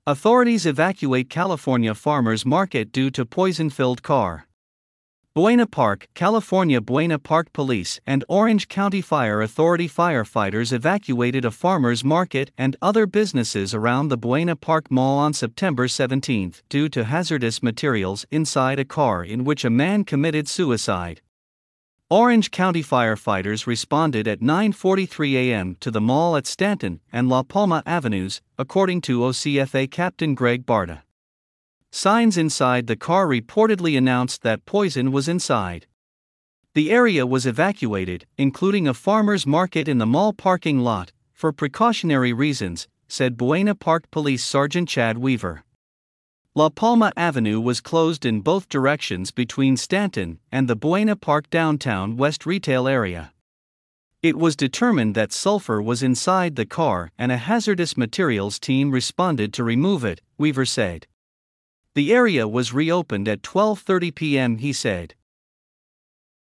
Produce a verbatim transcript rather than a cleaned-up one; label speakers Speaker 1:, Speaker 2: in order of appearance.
Speaker 1: Authorities evacuate California farmers market due to poison-filled car. Buena Park, California. Buena Park Police and Orange County Fire Authority firefighters evacuated a farmers market and other businesses around the Buena Park Mall on September seventeenth due to hazardous materials inside a car in which a man committed suicide. Orange County firefighters responded at nine forty-three a m to the mall at Stanton and La Palma Avenues, according to O C F A Captain Greg Barta. Signs inside the car reportedly announced that poison was inside. The area was evacuated, including a farmer's market in the mall parking lot, for precautionary reasons, said Buena Park Police Sergeant Chad Weaver. La Palma Avenue was closed in both directions between Stanton and the Buena Park downtown west retail area. It was determined that sulfur was inside the car and a hazardous materials team responded to remove it, Weaver said. The area was reopened at twelve thirty p m, he said.